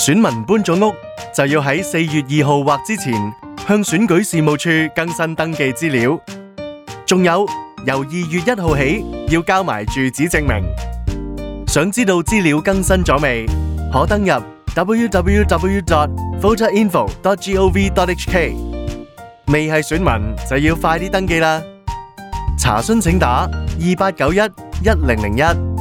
選民搬咗屋，就要喺4月2號或之前向選舉事務處更新登記資料。仲有，由2月1號起要交埋住址證明。想知道資料更新咗未？可登入 www.voterinfo.gov.hk。未係選民就要快啲登記啦！查詢請打28911001。